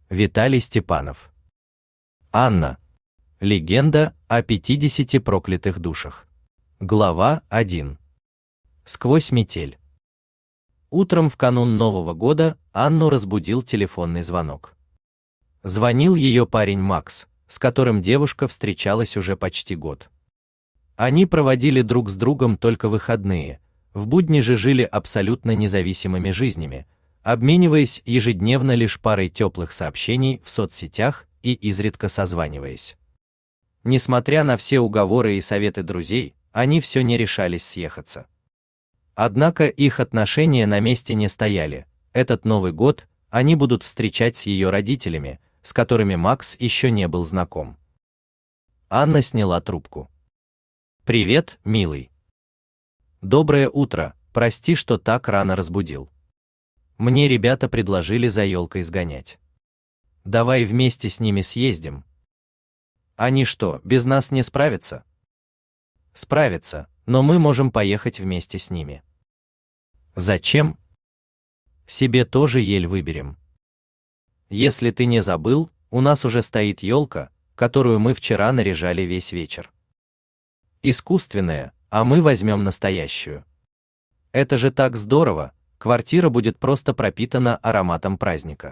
Виталий Степанов. Анна. Легенда о 50 проклятых душах. Глава 1. Сквозь метель. Утром в канун Нового года Анну разбудил телефонный звонок. Звонил ее парень Макс, с которым девушка встречалась уже почти год. Они проводили друг с другом только выходные, в будни же жили абсолютно независимыми жизнями, обмениваясь ежедневно лишь парой теплых сообщений в соцсетях и изредка созваниваясь. Несмотря на все уговоры и советы друзей, они все не решались съехаться. Однако их отношения на месте не стояли. Этот Новый год они будут встречать с ее родителями, с которыми Макс еще не был знаком. Анна сняла трубку. «Привет, милый. Доброе утро, прости, что так рано разбудил. Мне ребята предложили за елкой сгонять. Давай вместе с ними съездим. Они что, без нас не справятся?» «Справятся, но мы можем поехать вместе с ними». «Зачем?» «Себе тоже ель выберем. Если ты не забыл, у нас уже стоит елка, которую мы вчера наряжали весь вечер. Искусственная, а мы возьмем настоящую. Это же так здорово, квартира будет просто пропитана ароматом праздника».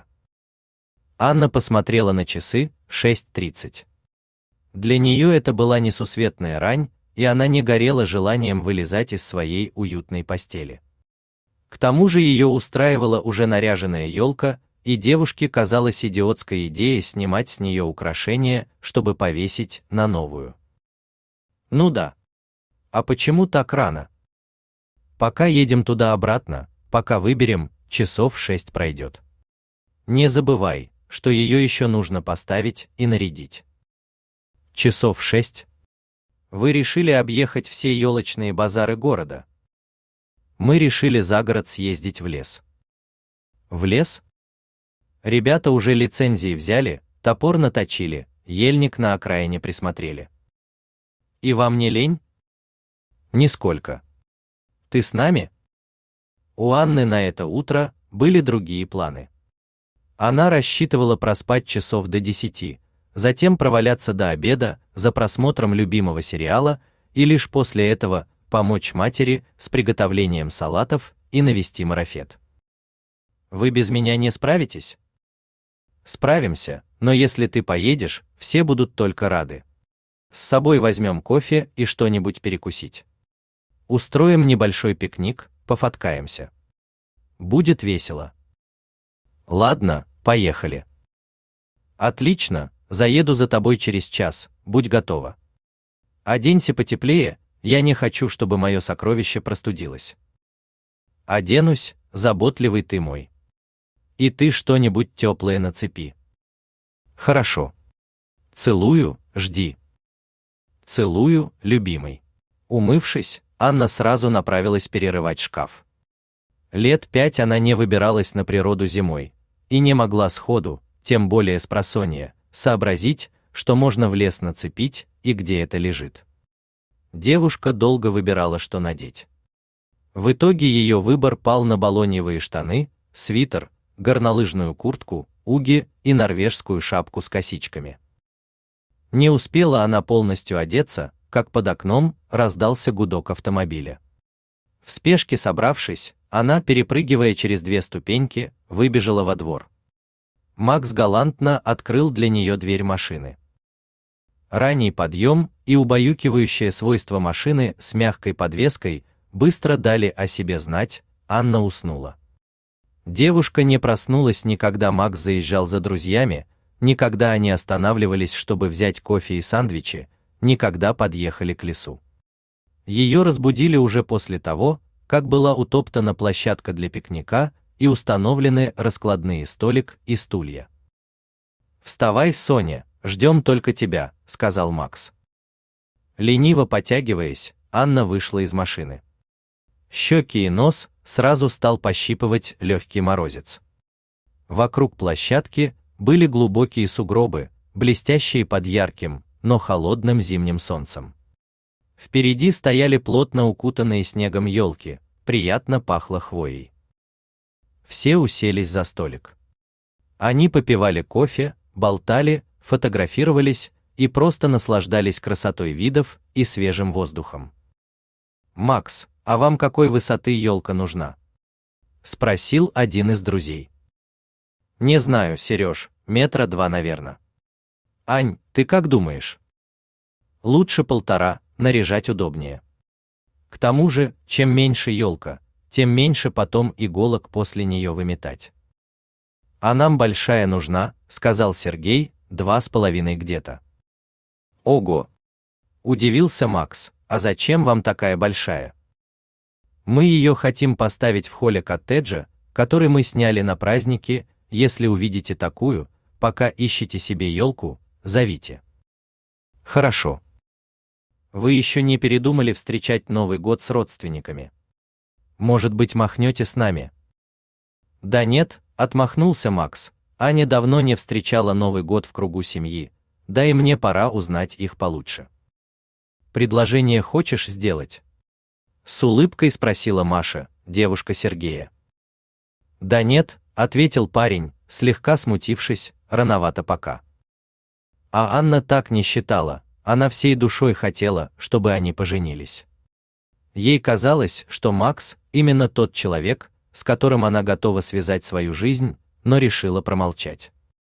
Анна посмотрела на часы, 6:30. Для нее это была несусветная рань, и она не горела желанием вылезать из своей уютной постели. К тому же ее устраивала уже наряженная елка, и девушке казалась идиотской идеей снимать с нее украшения, чтобы повесить на новую. Ну да. А почему так рано? Пока едем туда-обратно, пока выберем, часов 6 пройдет. Не забывай, что ее еще нужно поставить и нарядить. Часов 6? Вы решили объехать все елочные базары города? Мы решили за город съездить в лес. В лес? Ребята уже лицензии взяли, топор наточили, ельник на окраине присмотрели. И вам не лень? Нисколько. Ты с нами? У Анны на это утро были другие планы. Она рассчитывала проспать часов до 10, затем проваляться до обеда за просмотром любимого сериала и лишь после этого помочь матери с приготовлением салатов и навести марафет. Вы без меня не справитесь? Справимся, но если ты поедешь, все будут только рады. С собой возьмем кофе и что-нибудь перекусить. Устроим небольшой пикник, пофоткаемся. Будет весело. Ладно, поехали. Отлично, заеду за тобой через час, будь готова. Оденься потеплее, я не хочу, чтобы мое сокровище простудилось. Оденусь, заботливый ты мой. И ты что-нибудь теплое нацепи. Хорошо. Целую, жди. Целую, любимый. Умывшись, Анна сразу направилась перерывать шкаф. Лет 5 она не выбиралась на природу зимой и не могла сходу, тем более спросонья, сообразить, что можно в лес нацепить и где это лежит. Девушка долго выбирала, что надеть. В итоге ее выбор пал на балоньевые штаны, свитер, горнолыжную куртку, уги и норвежскую шапку с косичками. Не успела она полностью одеться, как под окном раздался гудок автомобиля. В спешке собравшись, она, перепрыгивая через 2 ступеньки, выбежала во двор. Макс галантно открыл для нее дверь машины. Ранний подъем и убаюкивающее свойство машины с мягкой подвеской быстро дали о себе знать, Анна уснула. Девушка не проснулась ни когда Макс заезжал за друзьями, ни когда они останавливались, чтобы взять кофе и сэндвичи, ни когда подъехали к лесу. Ее разбудили уже после того, как была утоптана площадка для пикника и установлены раскладные столик и стулья. «Вставай, Соня, ждем только тебя», — сказал Макс. Лениво потягиваясь, Анна вышла из машины. Щеки и нос сразу стал пощипывать легкий морозец. Вокруг площадки были глубокие сугробы, блестящие под ярким, но холодным зимним солнцем. Впереди стояли плотно укутанные снегом елки, приятно пахло хвоей. Все уселись за столик. Они попивали кофе, болтали, фотографировались и просто наслаждались красотой видов и свежим воздухом. «Макс, а вам какой высоты елка нужна?» — спросил один из друзей. «Не знаю, Сереж, 2 метра, наверное». «Ань, ты как думаешь?» «Лучше 1,5, наряжать удобнее. К тому же, чем меньше елка, тем меньше потом иголок после нее выметать». «А нам большая нужна», — сказал Сергей, 2,5 где-то. «Ого!» — удивился Макс, «а зачем вам такая большая?» «Мы ее хотим поставить в холле коттеджа, который мы сняли на празднике. Если увидите такую, пока ищете себе елку, зовите». «Хорошо. Вы еще не передумали встречать Новый год с родственниками? Может быть, махнете с нами?» «Да нет», — отмахнулся Макс, «Аня давно не встречала Новый год в кругу семьи, да и мне пора узнать их получше». «Предложение хочешь сделать?» С улыбкой спросила Маша, девушка Сергея. «Да нет», — ответил парень, слегка смутившись, рановато пока. А Анна так не считала, она всей душой хотела, чтобы они поженились. Ей казалось, что Макс именно тот человек, с которым она готова связать свою жизнь, но решила промолчать.